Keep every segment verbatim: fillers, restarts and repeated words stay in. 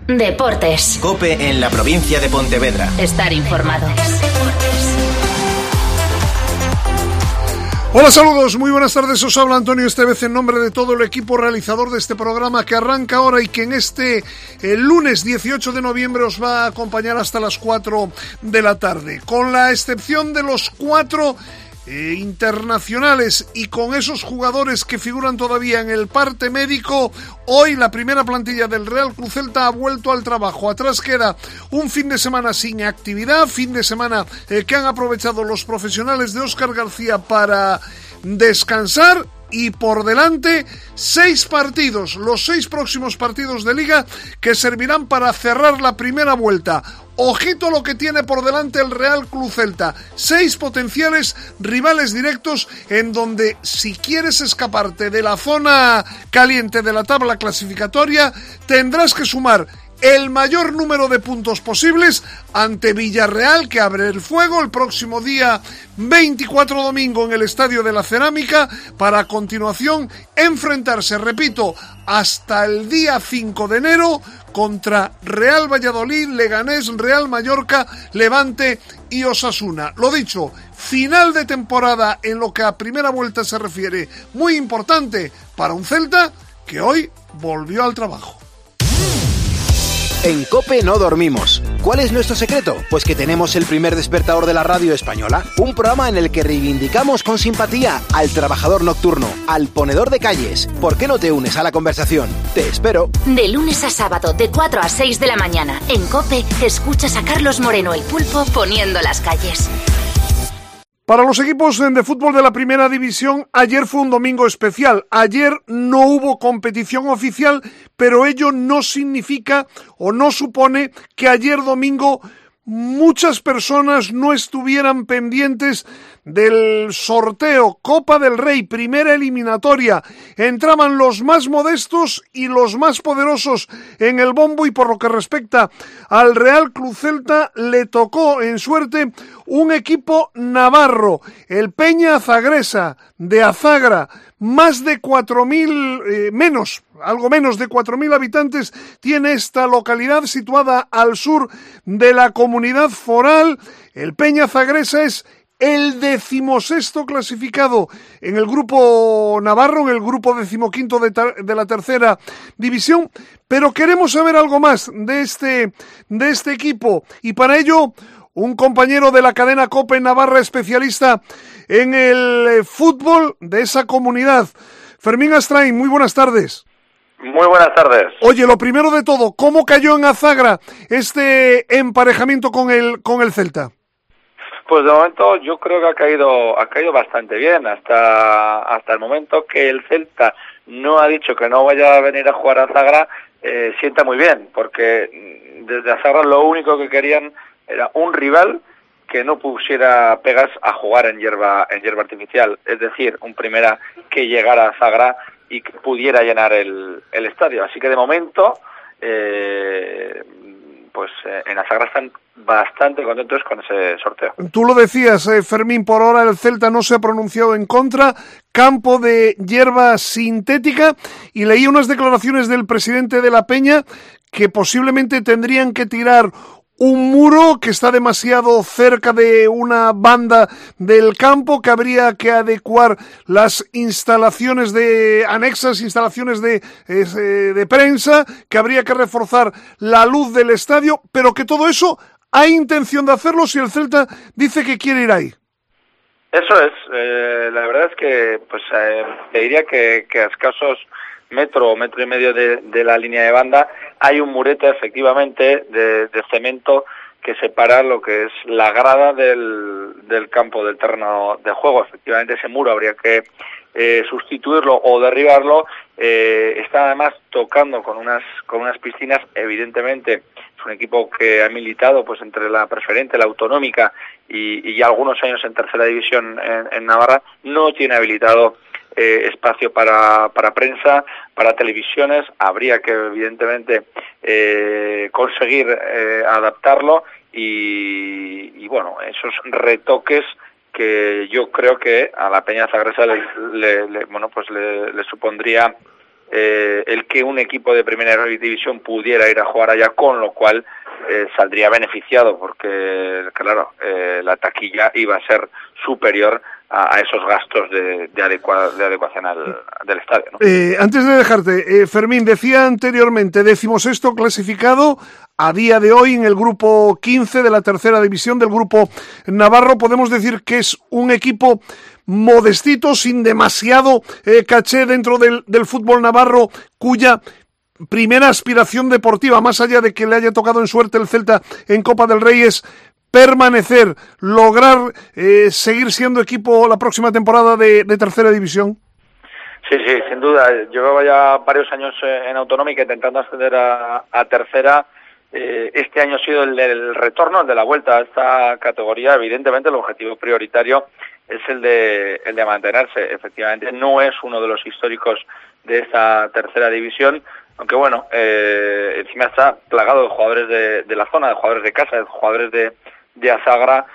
Deportes. COPE en la provincia de Pontevedra. Estar informado. Hola, saludos, muy buenas tardes, os habla Antonio Estevez en nombre de todo el equipo realizador de este programa que arranca ahora y que en este el lunes dieciocho de noviembre os va a acompañar hasta las cuatro de la tarde. Con la excepción de los cuatro eh, internacionales y con esos jugadores que figuran todavía en el parte médico, hoy la primera plantilla del Real Club Celta ha vuelto al trabajo. Atrás queda un fin de semana sin actividad, fin de semana eh, que han aprovechado los profesionales de Óscar García para descansar, y por delante seis partidos, los seis próximos partidos de Liga que servirán para cerrar la primera vuelta. Ojito lo que tiene por delante el Real Club Celta, seis potenciales rivales directos en donde, si quieres escaparte de la zona caliente de la tabla clasificatoria, tendrás que sumar el mayor número de puntos posibles ante Villarreal, que abre el fuego el próximo día veinticuatro, domingo, en el Estadio de la Cerámica, para a continuación enfrentarse, repito, hasta el día cinco de enero contra Real Valladolid, Leganés, Real Mallorca, Levante y Osasuna. Lo dicho, final de temporada en lo que a primera vuelta se refiere, muy importante para un Celta que hoy volvió al trabajo. En COPE no dormimos. ¿Cuál es nuestro secreto? Pues que tenemos el primer despertador de la radio española, un programa en el que reivindicamos con simpatía al trabajador nocturno, al ponedor de calles. ¿Por qué no te unes a la conversación? Te espero. De lunes a sábado, de cuatro a seis de la mañana, en COPE, escuchas a Carlos Moreno el Pulpo poniendo las calles. Para los equipos de fútbol de la primera división, ayer fue un domingo especial. Ayer no hubo competición oficial, pero ello no significa o no supone que ayer domingo muchas personas no estuvieran pendientes del sorteo Copa del Rey, primera eliminatoria. Entraban los más modestos y los más poderosos en el bombo, y por lo que respecta al Real Club Celta, le tocó en suerte un equipo navarro, el Peña Azagresa de Azagra. Más de cuatro mil, eh, menos, algo menos de cuatro mil habitantes tiene esta localidad situada al sur de la comunidad foral. El Peña Azagresa es el decimosexto clasificado en el grupo navarro, en el grupo decimoquinto de, tar- de la tercera división, pero queremos saber algo más de este, de este equipo, y para ello un compañero de la cadena COPE Navarra, especialista en el eh, fútbol de esa comunidad. Fermín Astrain, muy buenas tardes. Muy buenas tardes. Oye, lo primero de todo, ¿cómo cayó en Azagra este emparejamiento con el, con el Celta? Pues de momento yo creo que ha caído ha caído bastante bien, hasta hasta el momento que el Celta no ha dicho que no vaya a venir a jugar a Azagra. Eh, sienta muy bien, porque desde Azagra lo único que querían era un rival que no pusiera pegas a jugar en hierba en hierba artificial, es decir, un primera que llegara a Azagra y que pudiera llenar el, el estadio. Así que de momento, eh, pues eh, en Azagra están bastante contentos con ese sorteo. Tú lo decías, eh, Fermín, por ahora el Celta no se ha pronunciado en contra, campo de hierba sintética, y leí unas declaraciones del presidente de la Peña que posiblemente tendrían que tirar un muro que está demasiado cerca de una banda del campo, que habría que adecuar las instalaciones de anexas, instalaciones de, eh, de prensa, que habría que reforzar la luz del estadio, pero que todo eso hay intención de hacerlo si el Celta dice que quiere ir ahí. Eso es, eh, la verdad es que pues eh, te diría que, que a escasos metro o metro y medio de, de la línea de banda hay un murete, efectivamente, de, de cemento que separa lo que es la grada del, del campo, del terreno de juego. Efectivamente, ese muro habría que eh, sustituirlo o derribarlo. Eh, está además tocando con unas con unas piscinas. Evidentemente es un equipo que ha militado pues entre la preferente, la autonómica y, y ya algunos años en tercera división en, en Navarra. No tiene habilitado Eh, espacio para, para prensa, para televisiones. Habría que evidentemente eh, conseguir eh, adaptarlo y, y bueno, esos retoques que yo creo que a la Peña Azagresa le, le, le, bueno, pues le, le supondría eh, el que un equipo de primera división pudiera ir a jugar allá, con lo cual eh, saldría beneficiado, porque claro, eh, la taquilla iba a ser superior a, a esos gastos de, de, adecua, de adecuación al, del estadio, ¿no? Eh, antes de dejarte, eh, Fermín, decía anteriormente, decimosexto clasificado a día de hoy en el grupo quince de la tercera división del grupo navarro. Podemos decir que es un equipo modestito, sin demasiado eh, caché dentro del, del fútbol navarro, cuya primera aspiración deportiva, más allá de que le haya tocado en suerte el Celta en Copa del Rey, es permanecer, lograr eh, seguir siendo equipo la próxima temporada de, de tercera división. Sí, sí, sin duda. Llevaba ya varios años en Autonómica intentando ascender a, a tercera. Eh, este año ha sido el del retorno, el de la vuelta a esta categoría. Evidentemente el objetivo prioritario es el de, el de mantenerse. Efectivamente no es uno de los históricos de esta tercera división, aunque bueno, eh, encima está plagado de jugadores de, de la zona, de jugadores de casa, de jugadores de de Azagra,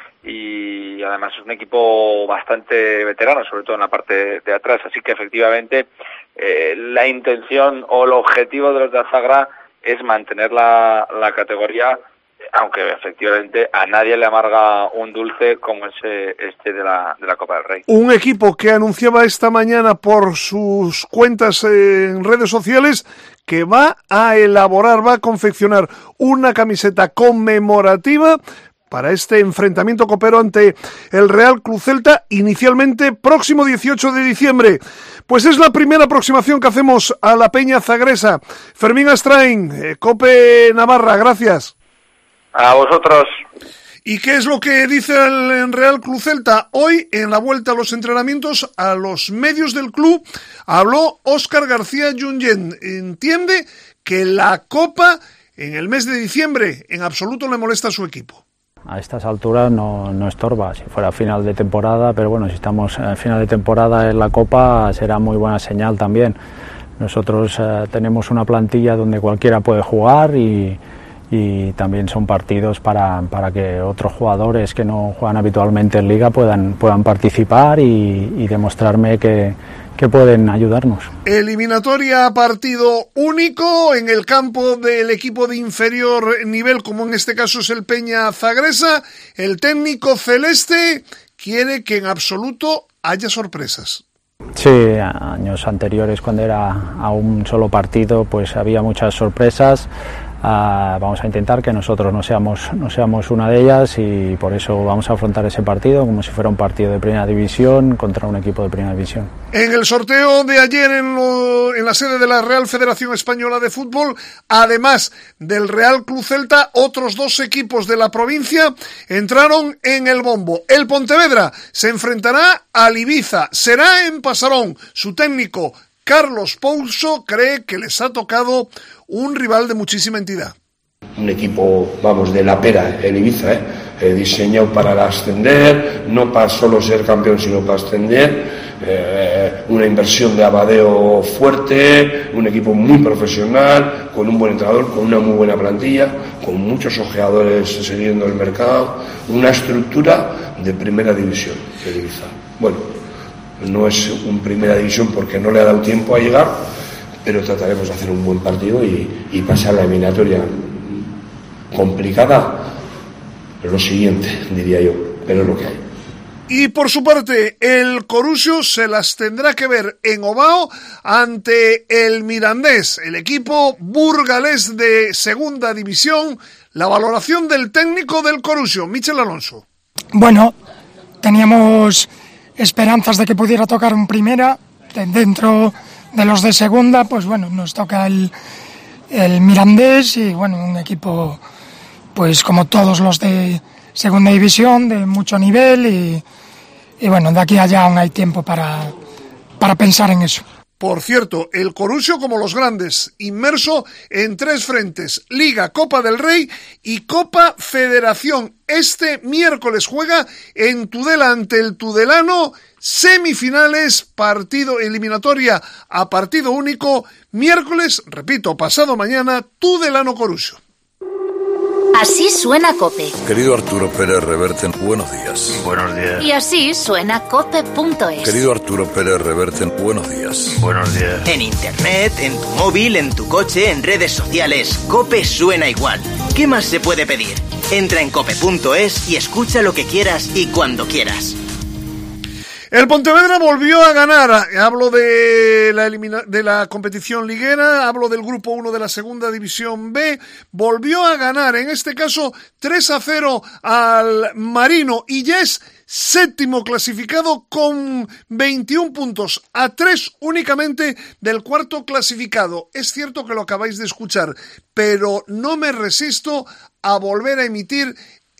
y además es un equipo bastante veterano, sobre todo en la parte de atrás, así que efectivamente eh, la intención o el objetivo de los de Azagra es mantener la, la categoría, aunque efectivamente a nadie le amarga un dulce como ese este de la de la Copa del Rey. Un equipo que anunciaba esta mañana por sus cuentas en redes sociales que va a elaborar, va a confeccionar una camiseta conmemorativa para este enfrentamiento copero ante el Real Club Celta, inicialmente próximo dieciocho de diciembre. Pues es la primera aproximación que hacemos a la Peña Zagresa. Fermín Astrain, eh, Cope Navarra, gracias. A vosotros. ¿Y qué es lo que dice el Real Club Celta? Hoy, en la vuelta a los entrenamientos, a los medios del club, habló Óscar García Junyent. Entiende que la Copa, en el mes de diciembre, en absoluto le molesta a su equipo. A estas alturas no, no estorba, si fuera final de temporada, pero bueno, si estamos en final de temporada en la Copa será muy buena señal también. Nosotros eh, tenemos una plantilla donde cualquiera puede jugar y, y también son partidos para, para que otros jugadores que no juegan habitualmente en Liga puedan, puedan participar y, y demostrarme que, que pueden ayudarnos. Eliminatoria a partido único en el campo del equipo de inferior nivel, como en este caso es el Peña Zagresa. El técnico celeste quiere que en absoluto haya sorpresas. Sí, años anteriores, cuando era a un solo partido, pues había muchas sorpresas. Uh, vamos a intentar que nosotros no seamos, no seamos una de ellas, y por eso vamos a afrontar ese partido como si fuera un partido de primera división contra un equipo de primera división. En el sorteo de ayer en, lo, en la sede de la Real Federación Española de Fútbol, además del Real Club Celta, otros dos equipos de la provincia entraron en el bombo. El Pontevedra se enfrentará al Ibiza, será en Pasarón. Su técnico Carlos Pouso cree que les ha tocado un rival de muchísima entidad. Un equipo, vamos, de la pera, el Ibiza, ¿eh? Eh, diseñado para ascender, no para solo ser campeón, sino para ascender. Eh, una inversión de Abadeo fuerte, un equipo muy profesional, con un buen entrenador, con una muy buena plantilla, con muchos ojeadores siguiendo el mercado, una estructura de primera división, el Ibiza. Bueno, no es un primera división porque no le ha dado tiempo a llegar, pero trataremos de hacer un buen partido y, y pasar la eliminatoria complicada, pero lo siguiente, diría yo, pero es lo que hay. Y por su parte, el Coruxo se las tendrá que ver en Ovao ante el Mirandés, el equipo burgalés de segunda división. La valoración del técnico del Coruxo, Michel Alonso. Bueno, teníamos esperanzas de que pudiera tocar un primera, dentro de los de segunda, pues bueno, nos toca el, el Mirandés, y bueno, un equipo pues como todos los de segunda división, de mucho nivel, y, y bueno, de aquí a allá aún hay tiempo para, para pensar en eso. Por cierto, el Coruxo, como los grandes, inmerso en tres frentes: Liga, Copa del Rey y Copa Federación. Este miércoles juega en Tudela ante el Tudelano, semifinales, partido eliminatoria a partido único, miércoles, repito, pasado mañana, Tudelano Coruxo. Así suena COPE. Querido Arturo Pérez Reverte, buenos días. Buenos días. Y así suena cope punto es. Querido Arturo Pérez Reverte, buenos días. Buenos días. En internet, en tu móvil, en tu coche, en redes sociales, COPE suena igual. ¿Qué más se puede pedir? Entra en cope punto es y escucha lo que quieras y cuando quieras. El Pontevedra volvió a ganar. Hablo de la, elimina- de la competición liguera, hablo del Grupo uno de la Segunda División B. Volvió a ganar, en este caso tres a cero al Marino, y ya es séptimo clasificado con veintiún puntos, a tres únicamente del cuarto clasificado. Es cierto que lo acabáis de escuchar, pero no me resisto a volver a emitir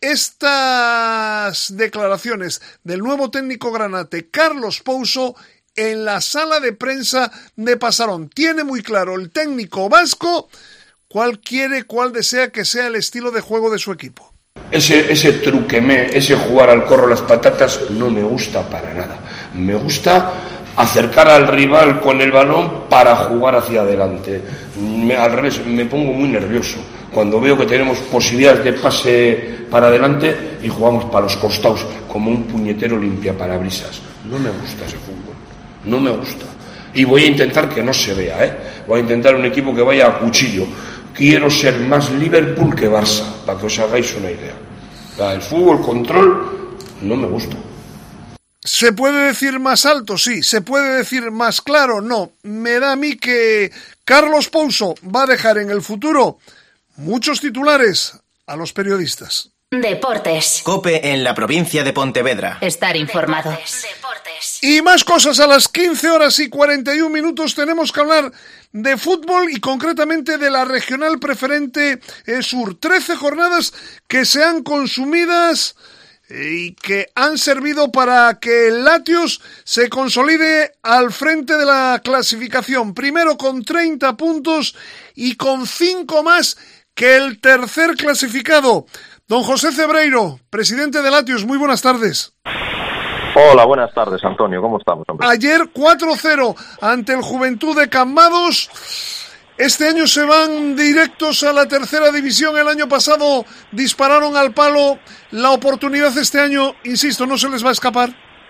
estas declaraciones del nuevo técnico granate, Carlos Pouso, en la sala de prensa de Pasarón. Tiene muy claro el técnico vasco cuál quiere, cuál desea que sea el estilo de juego de su equipo. Ese, ese truquemé, ese jugar al corro las patatas, no me gusta para nada. Me gusta acercar al rival con el balón para jugar hacia adelante. Me, al revés, me pongo muy nervioso cuando veo que tenemos posibilidades de pase para adelante y jugamos para los costados como un puñetero limpiaparabrisas. No me gusta ese fútbol, no me gusta. Y voy a intentar que no se vea, ¿eh? Voy a intentar un equipo que vaya a cuchillo. Quiero ser más Liverpool que Barça, para que os hagáis una idea. El fútbol control no me gusta. ¿Se puede decir más alto? Sí. ¿Se puede decir más claro? No. Me da a mí que Carlos Pouso va a dejar en el futuro muchos titulares a los periodistas. Deportes. COPE en la provincia de Pontevedra. Estar informado. Deportes. Y más cosas. A las quince horas y cuarenta y un minutos tenemos que hablar de fútbol y concretamente de la regional preferente sur. trece jornadas que se han consumidas y que han servido para que el Latios se consolide al frente de la clasificación. Primero con treinta puntos y con cinco más que el tercer clasificado. Don José Cebreiro, presidente de Latios, muy buenas tardes. Hola, buenas tardes, Antonio, ¿cómo estamos, hombre? Ayer cuatro cero ante el Juventud de Cambados. Este año se van directos a la tercera división. El año pasado dispararon al palo. La oportunidad este año, insisto, no se les va a escapar.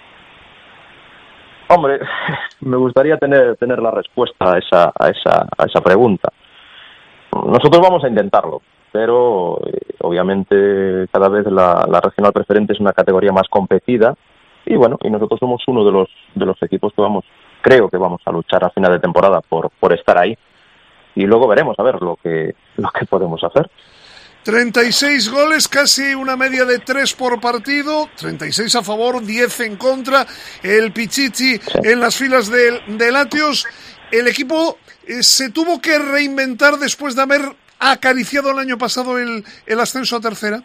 Hombre, me gustaría tener tener la respuesta a esa a esa a esa pregunta. Nosotros vamos a intentarlo, pero eh, obviamente cada vez la, la regional preferente es una categoría más competida y bueno, y nosotros somos uno de los de los equipos que vamos, creo que vamos a luchar a final de temporada por por estar ahí. Y luego veremos a ver lo que lo que podemos hacer. treinta y seis goles, casi una media de tres por partido, treinta y seis a favor, diez en contra, el Pichichi sí. En las filas de, de Latios. El equipo eh, se tuvo que reinventar después de haber acariciado el año pasado el, el ascenso a tercera.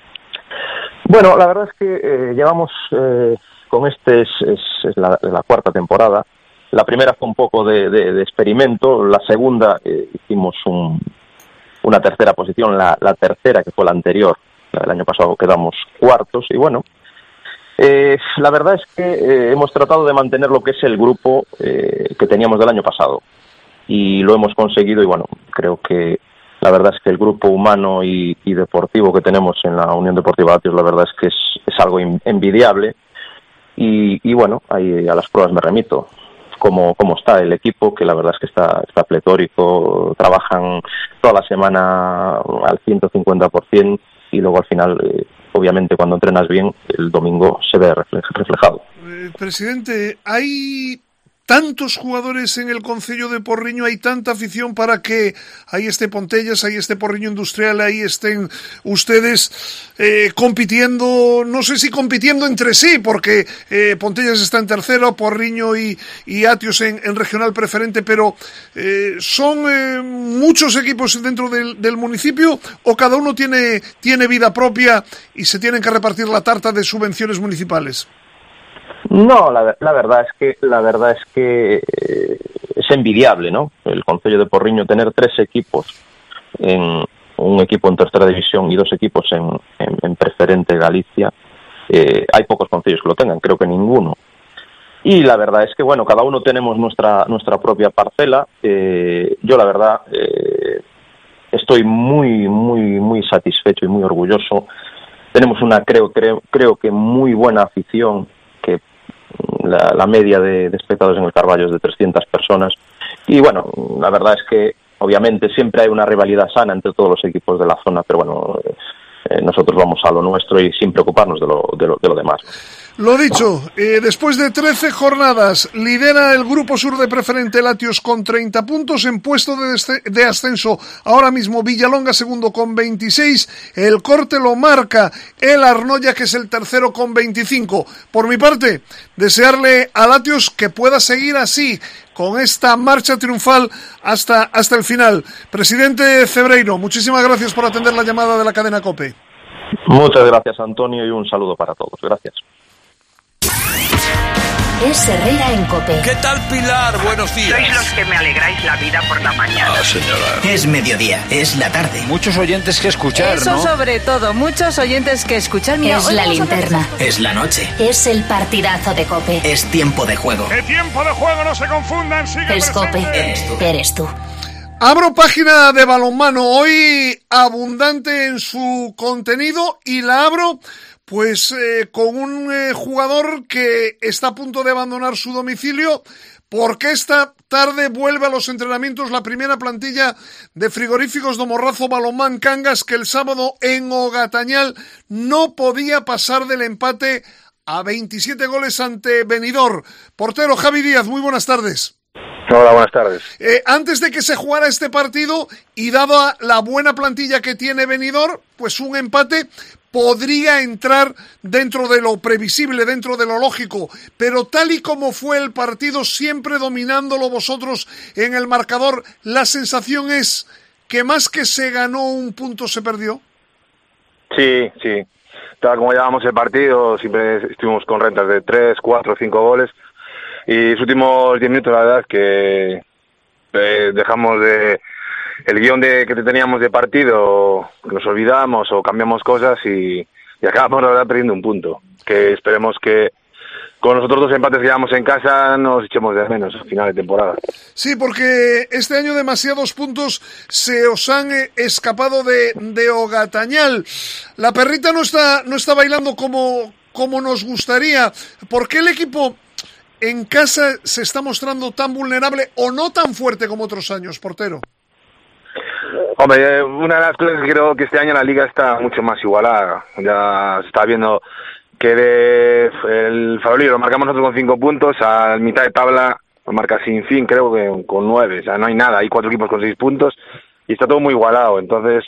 Bueno, la verdad es que eh, llevamos eh, con este, es, es, es la, la cuarta temporada. La primera fue un poco de, de, de experimento, la segunda eh, hicimos un, una tercera posición, la, la tercera que fue la anterior, la del año pasado quedamos cuartos y bueno, eh, la verdad es que eh, hemos tratado de mantener lo que es el grupo eh, que teníamos del año pasado y lo hemos conseguido y bueno, creo que la verdad es que el grupo humano y, y deportivo que tenemos en la Unión Deportiva Latios, la verdad es que es, es algo envidiable y, y bueno, ahí a las pruebas me remito. Cómo, cómo está el equipo, que la verdad es que está, está pletórico, trabajan toda la semana al ciento cincuenta por ciento y luego al final, eh, obviamente cuando entrenas bien, el domingo se ve reflejado. Eh, presidente, hay tantos jugadores en el concello de Porriño, hay tanta afición para que ahí esté Pontellas, ahí esté Porriño Industrial, ahí estén ustedes eh, compitiendo, no sé si compitiendo entre sí, porque eh, Pontellas está en tercero, Porriño y, y Atios en, en regional preferente, pero eh, ¿son eh, muchos equipos dentro del, del municipio o cada uno tiene, tiene vida propia y se tienen que repartir la tarta de subvenciones municipales? No, la, la verdad es que la verdad es que eh, es envidiable, ¿no? El concello de Porriño tener tres equipos, en un equipo en tercera división y dos equipos en, en, en preferente Galicia. Eh, hay pocos concellos que lo tengan, creo que ninguno. Y la verdad es que bueno, cada uno tenemos nuestra nuestra propia parcela. Eh, yo la verdad eh, estoy muy, muy, muy satisfecho y muy orgulloso. Tenemos una, creo, creo, creo que muy buena afición, que la, la media de, de espectadores en el Carballo es de trescientas personas. Y bueno, la verdad es que obviamente siempre hay una rivalidad sana entre todos los equipos de la zona, pero bueno, eh, nosotros vamos a lo nuestro y sin preocuparnos de lo, de lo, de lo demás. Lo dicho, eh, después de trece jornadas, lidera el Grupo Sur de Preferente Latios con treinta puntos, en puesto de, desce- de ascenso ahora mismo Villalonga segundo con veintiséis, el corte lo marca el Arnoya, que es el tercero con veinticinco. Por mi parte, desearle a Latios que pueda seguir así, con esta marcha triunfal hasta, hasta el final. Presidente Cebreiro, muchísimas gracias por atender la llamada de la cadena COPE. Muchas gracias, Antonio, y un saludo para todos. Gracias. Es Herrera en COPE. ¿Qué tal, Pilar? Buenos días. Sois los que me alegráis la vida por la mañana. Ah, señora. Es mediodía, es la tarde. Muchos oyentes que escuchar, Eso ¿no? sobre todo, muchos oyentes que escuchar. Mira, Es la linterna. Es la noche. Es el partidazo de COPE. Es tiempo de juego. ¡Qué tiempo de juego! ¡No se confundan! ¡Sigue Es COPE. Eres tú. Eres tú. Abro página de balonmano, hoy abundante en su contenido, y la abro pues eh, con un eh, jugador que está a punto de abandonar su domicilio, porque esta tarde vuelve a los entrenamientos la primera plantilla de Frigoríficos do Morrazo Balonmán Cangas, que el sábado en Ogatañal no podía pasar del empate a veintisiete goles ante Benidorm. Portero Javi Díaz, muy buenas tardes. Hola, buenas tardes. Eh, antes de que se jugara este partido, y dada la buena plantilla que tiene Benidorm, pues un empate podría entrar dentro de lo previsible, dentro de lo lógico, pero tal y como fue el partido, siempre dominándolo vosotros en el marcador, la sensación es que más que se ganó, un punto se perdió. Sí, sí. Tal como llevamos el partido, siempre estuvimos con rentas de tres, cuatro, cinco goles, y los últimos diez minutos la verdad es que eh, dejamos de el guión de que teníamos de partido, nos olvidamos o cambiamos cosas y, y acabamos la verdad perdiendo un punto, que esperemos que con los otros dos empates que llevamos en casa nos echemos de menos al final de temporada. Sí, porque este año demasiados puntos se os han eh, escapado de, de Ogatañal. La perrita no está, no está bailando como, como nos gustaría. ¿Por qué el equipo en casa se está mostrando tan vulnerable o no tan fuerte como otros años, portero? Hombre, una de las cosas que creo que este año la liga está mucho más igualada. Ya se está viendo que de el Farolillo lo marcamos nosotros con cinco puntos, a mitad de tabla lo marca Sin Fin, creo que con nueve. O sea, no hay nada, hay cuatro equipos con seis puntos y está todo muy igualado. Entonces,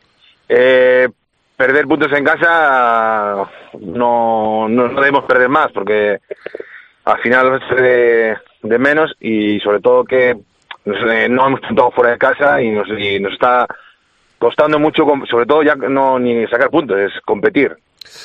eh, perder puntos en casa no, no, no debemos perder más, porque al final es de, de menos, y sobre todo que Nos, eh, no hemos puntado fuera de casa y nos, y nos está costando mucho, sobre todo ya no ni sacar puntos, es competir.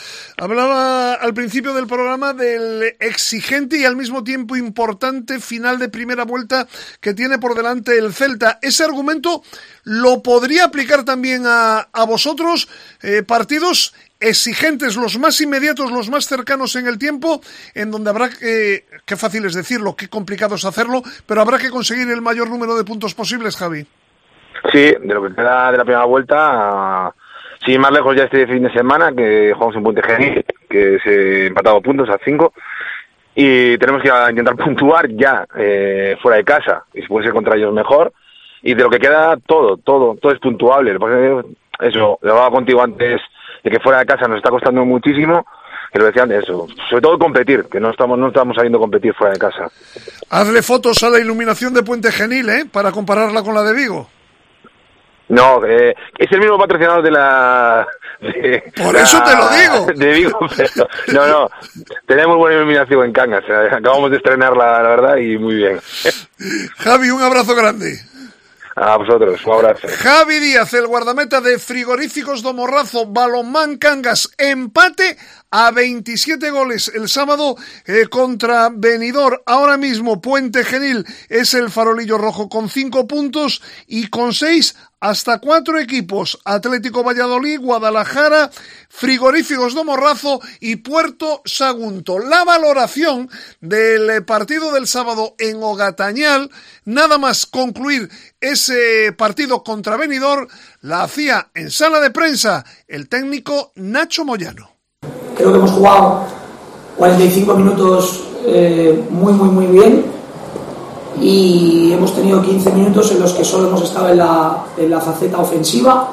Hablaba al principio del programa del exigente y al mismo tiempo importante final de primera vuelta que tiene por delante el Celta. Ese argumento lo podría aplicar también a, a vosotros, eh, partidos exigentes, los más inmediatos, los más cercanos en el tiempo, en donde habrá que, qué fácil es decirlo, qué complicado es hacerlo, pero habrá que conseguir el mayor número de puntos posibles, Javi. Sí, de lo que queda de la primera vuelta, sí, más lejos ya este fin de semana, que jugamos en Puente Genil, que se empatado puntos a cinco, y tenemos que intentar puntuar ya eh, fuera de casa, y si puede ser contra ellos mejor, y de lo que queda todo, todo, todo es puntuable. Lo que pasa es que, eso, lo hablaba contigo antes, de que fuera de casa nos está costando muchísimo, que lo decían de eso, sobre todo competir, que no estamos no estamos sabiendo competir fuera de casa. Hazle fotos a la iluminación de Puente Genil, ¿eh? Para compararla con la de Vigo. No, eh, es el mismo patrocinador de la... De, Por la, eso te lo digo. De Vigo, pero no, no, tenemos buena iluminación en Cangas, acabamos de estrenarla, la verdad, y muy bien. Javi, un abrazo grande. A vosotros, un abrazo. Javi Díaz, el guardameta de Frigoríficos do Morrazo Balonmán Cangas, empate a veintisiete goles el sábado eh, contra Benidorm. Ahora mismo Puente Genil es el farolillo rojo con cinco puntos, y con seis hasta cuatro equipos: Atlético Valladolid, Guadalajara, Frigoríficos do Morrazo y Puerto Sagunto. La valoración del partido del sábado en Ogatañal, nada más concluir ese partido contra Benidorm, la hacía en sala de prensa el técnico Nacho Moyano. Creo que hemos jugado cuarenta y cinco minutos eh, muy, muy, muy bien. Y hemos tenido quince minutos en los que solo hemos estado en la, en la faceta ofensiva,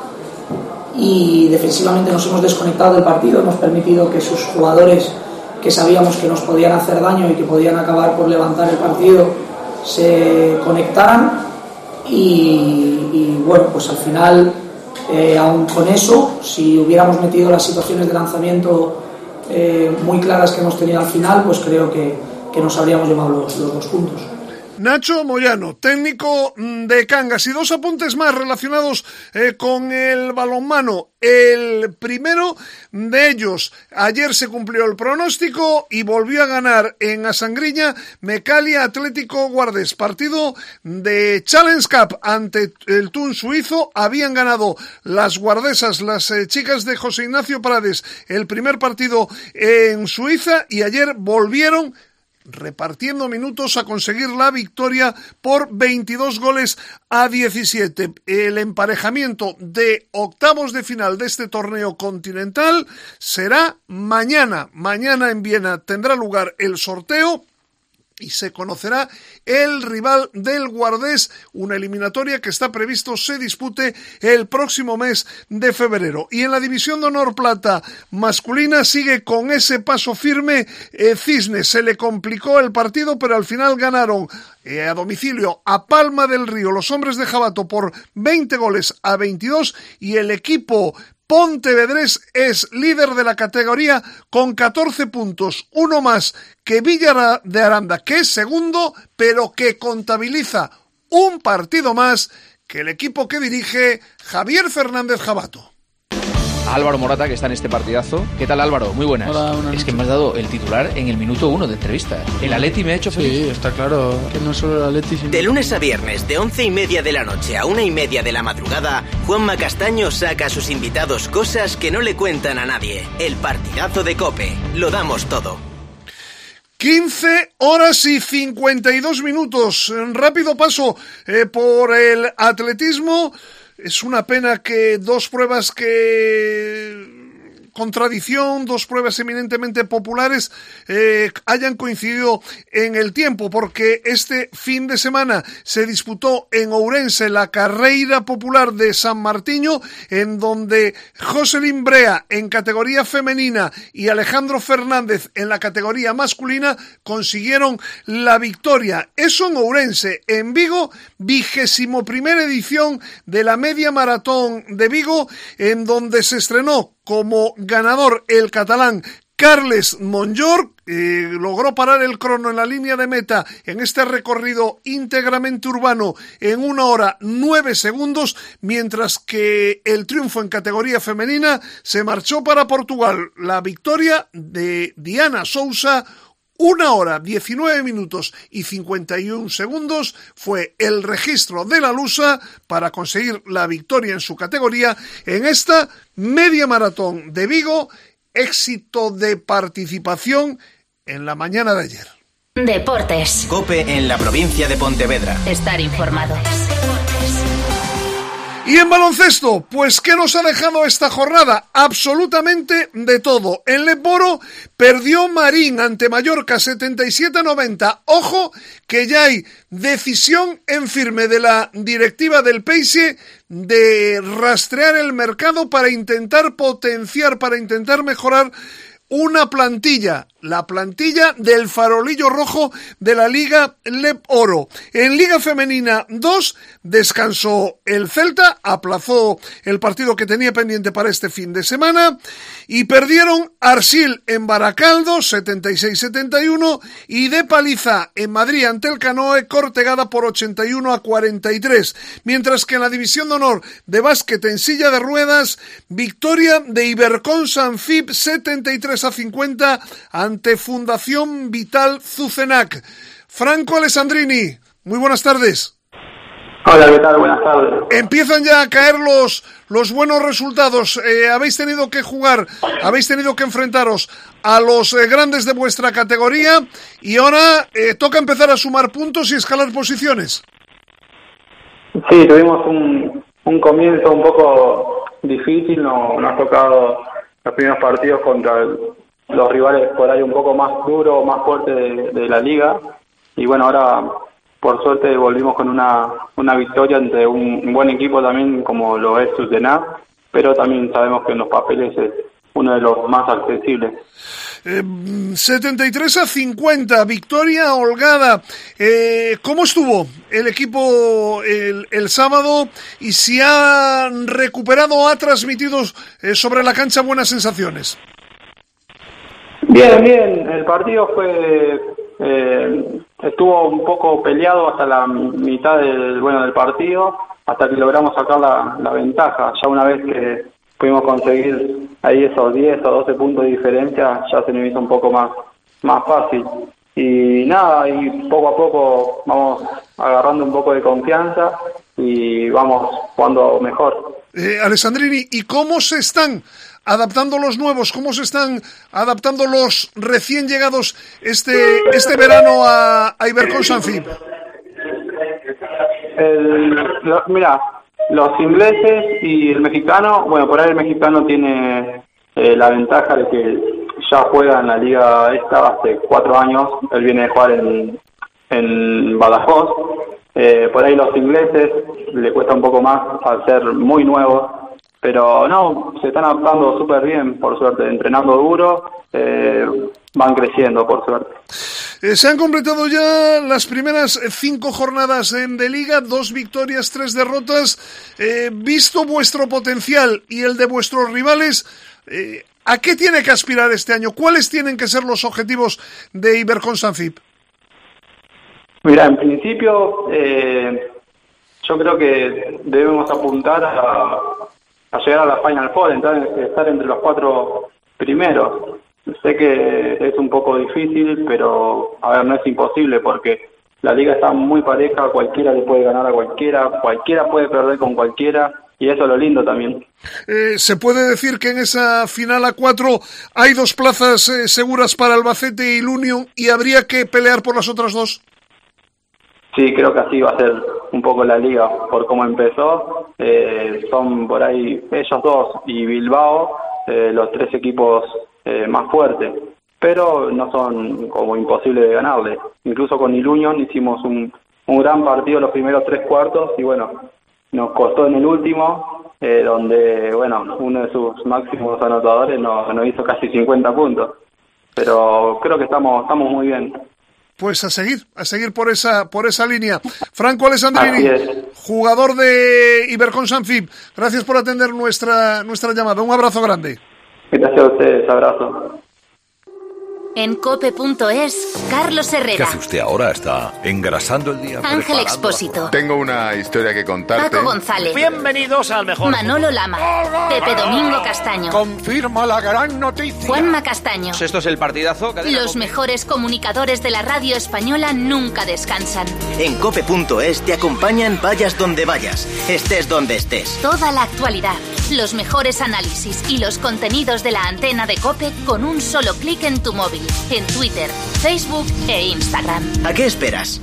y defensivamente nos hemos desconectado del partido. Hemos permitido que sus jugadores, que sabíamos que nos podían hacer daño y que podían acabar por levantar el partido, se conectaran, y, y bueno, pues al final, eh, aún con eso, si hubiéramos metido las situaciones de lanzamiento eh, muy claras que hemos tenido al final, pues creo que, que nos habríamos llevado los, los dos puntos. Nacho Moyano, técnico de Cangas. Y dos apuntes más relacionados eh, con el balonmano. El primero de ellos: ayer se cumplió el pronóstico y volvió a ganar en Asangriña Mecalia Atlético Guardés. Partido de Challenge Cup ante el Thun suizo. Habían ganado las guardesas, las eh, chicas de José Ignacio Prades, el primer partido en Suiza, y ayer volvieron, repartiendo minutos, a conseguir la victoria por veintidós goles a diecisiete. El emparejamiento de octavos de final de este torneo continental será mañana. Mañana en Viena tendrá lugar el sorteo y se conocerá el rival del Guardés, una eliminatoria que está previsto se dispute el próximo mes de febrero. Y en la División de Honor Plata masculina sigue con ese paso firme eh, Cisnes. Se le complicó el partido, pero al final ganaron eh, a domicilio a Palma del Río los hombres de Jabato por veinte goles a veintidós, y el equipo pontevedrés es líder de la categoría con catorce puntos, uno más que Villa de Aranda, que es segundo, pero que contabiliza un partido más que el equipo que dirige Javier Fernández Jabato. Álvaro Morata, que está en este partidazo. ¿Qué tal, Álvaro? Muy buenas. Hola, buenas es que me has dado el titular en el minuto uno de entrevista. El Atleti me ha hecho feliz. Sí, está claro que no solo el Atleti, sino... De lunes a viernes, de once y media de la noche a una y media de la madrugada, Juanma Castaño saca a sus invitados cosas que no le cuentan a nadie. El partidazo de COPE. Lo damos todo. quince horas y cincuenta y dos minutos. Rápido paso eh, por el atletismo. Es una pena que dos pruebas que... con tradición, dos pruebas eminentemente populares eh, hayan coincidido en el tiempo, porque este fin de semana se disputó en Ourense la carreira popular de San Martiño, en donde Joselín Brea en categoría femenina y Alejandro Fernández en la categoría masculina consiguieron la victoria. Eso en Ourense. En Vigo, vigésimo primera edición de la media maratón de Vigo, en donde se estrenó como ganador el catalán Carles Monjor. Eh, logró parar el crono en la línea de meta en este recorrido íntegramente urbano en una hora nueve segundos, mientras que el triunfo en categoría femenina se marchó para Portugal. La victoria de Diana Sousa, una hora diecinueve minutos y cincuenta y un segundos, fue el registro de la lusa para conseguir la victoria en su categoría en esta media maratón de Vigo. Éxito de participación en la mañana de ayer. Deportes. COPE en la provincia de Pontevedra. Estar informado. Y en baloncesto, pues ¿qué nos ha dejado esta jornada? Absolutamente de todo. En Leporo perdió Marín ante Mallorca setenta y siete a noventa. Ojo que ya hay decisión en firme de la directiva del Peixe de rastrear el mercado para intentar potenciar, para intentar mejorar una plantilla, la plantilla del farolillo rojo de la Liga Lep Oro. En Liga Femenina dos descansó el Celta, aplazó el partido que tenía pendiente para este fin de semana, y perdieron Arsil en Baracaldo setenta y seis a setenta y uno y de paliza en Madrid ante el Canoe Cortegada por ochenta y uno a cuarenta y tres. Mientras que en la División de Honor de básquet en silla de ruedas, victoria de Ibercon Sanfib setenta y tres a cincuenta ante Fundación Vital Zucenac. Franco Alessandrini, muy buenas tardes. Hola, ¿qué tal? Buenas tardes. Empiezan ya a caer los, los buenos resultados. Eh, habéis tenido que jugar, habéis tenido que enfrentaros a los eh, grandes de vuestra categoría y ahora eh, toca empezar a sumar puntos y escalar posiciones. Sí, tuvimos un, un comienzo un poco difícil, no, nos ha tocado los primeros partidos contra el, los rivales por ahí un poco más duros, más fuertes de, de la liga, y bueno, ahora por suerte volvimos con una, una victoria ante un, un buen equipo también como lo es Sutenaz, pero también sabemos que en los papeles es uno de los más accesibles. Eh, setenta y tres a cincuenta, victoria holgada. Eh, ¿Cómo estuvo el equipo el, el sábado y si ha recuperado o ha transmitido eh, sobre la cancha buenas sensaciones? Bien, bien, el partido fue eh, estuvo un poco peleado hasta la mitad del bueno del partido, hasta que logramos sacar la, la ventaja. Ya una vez que pudimos conseguir ahí esos diez o doce puntos de diferencia, ya se nos hizo un poco más, más fácil. Y nada, y poco a poco vamos agarrando un poco de confianza y vamos jugando mejor. Eh, Alessandrini, ¿y cómo se están adaptando los nuevos? ¿Cómo se están adaptando los recién llegados este este verano a, a Ibercon Sanfib? El, lo, mira, los ingleses y el mexicano, bueno, por ahí el mexicano tiene eh, la ventaja de que ya juega en la liga esta hace cuatro años, él viene de jugar en, en Badajoz, eh, por ahí los ingleses le cuesta un poco más al ser muy nuevos, pero no, se están adaptando súper bien, por suerte, entrenando duro, eh, van creciendo, por suerte. Eh, se han completado ya las primeras cinco jornadas en de Liga, dos victorias, tres derrotas. Eh, visto vuestro potencial y el de vuestros rivales, eh, ¿a qué tiene que aspirar este año? ¿Cuáles tienen que ser los objetivos de Ibercon Sanfib? Mira, en principio, eh, yo creo que debemos apuntar a, a llegar a la Final Four, entonces estar entre los cuatro primeros. Sé que es un poco difícil, pero a ver, no es imposible porque la liga está muy pareja, cualquiera le puede ganar a cualquiera, cualquiera puede perder con cualquiera, y eso es lo lindo también. Eh, ¿Se puede decir que en esa final a cuatro hay dos plazas eh, seguras para Albacete y Lunion y habría que pelear por las otras dos? Sí, creo que así va a ser un poco la liga, por cómo empezó. Eh, son por ahí ellos dos y Bilbao, eh, los tres equipos eh, más fuertes, pero no son como imposibles de ganarle. Incluso con Ilunion hicimos un, un gran partido los primeros tres cuartos y bueno, nos costó en el último, eh, donde bueno, uno de sus máximos anotadores nos, nos hizo casi cincuenta puntos. Pero creo que estamos, estamos muy bien. Pues a seguir, a seguir por esa por esa línea. Franco Alessandrini, jugador de Ibercon Sanfib, gracias por atender nuestra nuestra llamada. Un abrazo grande. Gracias a ustedes, abrazo. En cope punto es, Carlos Herrera. ¿Qué hace usted ahora? ¿Está engrasando el día? Ángel Expósito. Tengo una historia que contarte. Paco González. Bienvenidos al mejor. Manolo Lama. Pepe Domingo Castaño. Confirma la gran noticia. Juanma Castaño. Esto es el partidazo. Los mejores comunicadores de la radio española nunca descansan. En cope punto es te acompañan vayas donde vayas, estés donde estés. Toda la actualidad, los mejores análisis y los contenidos de la antena de COPE con un solo clic en tu móvil. En Twitter, Facebook e Instagram. ¿A qué esperas?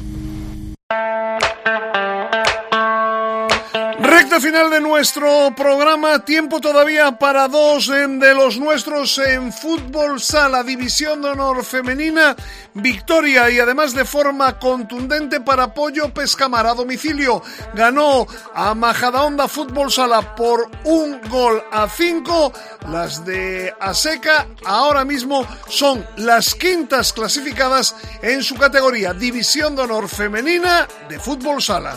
Recta final de nuestro programa, tiempo todavía para dos de los nuestros en fútbol sala, división de honor femenina, victoria y además de forma contundente para Pollo Pescamar a domicilio. Ganó a Majadahonda Fútbol Sala por un gol a cinco. Las de Aseca ahora mismo son las quintas clasificadas en su categoría, división de honor femenina de fútbol sala.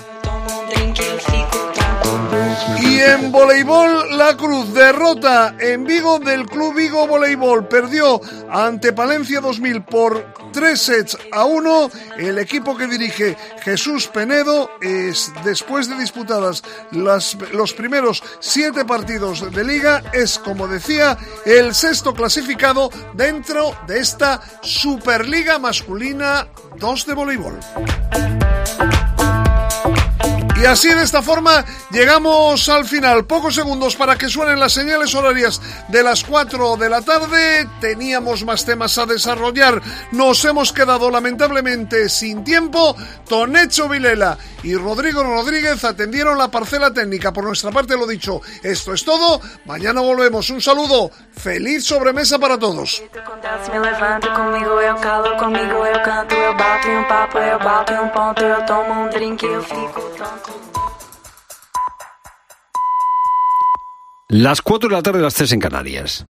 Y en voleibol, La Cruz, derrota en Vigo del Club Vigo Voleibol. Perdió ante Palencia dos mil por tres sets a uno. El equipo que dirige Jesús Penedo es, después de disputadas las, los primeros siete partidos de liga, es, como decía, el sexto clasificado dentro de esta Superliga Masculina dos de voleibol. Y Y así, de esta forma, llegamos al final. Pocos segundos para que suenen las señales horarias de las cuatro de la tarde. Teníamos más temas a desarrollar. Nos hemos quedado lamentablemente sin tiempo. Tonecho Vilela y Rodrigo Rodríguez atendieron la parcela técnica. Por nuestra parte, lo dicho, esto es todo. Mañana volvemos. Un saludo. Feliz sobremesa para todos. Me levanto, comigo eu calo, comigo eu canto, eu bato em um papo, eu bato em um ponto, eu tomo um drink, eu fico tonto. Las cuatro de la tarde, las tres en Canarias.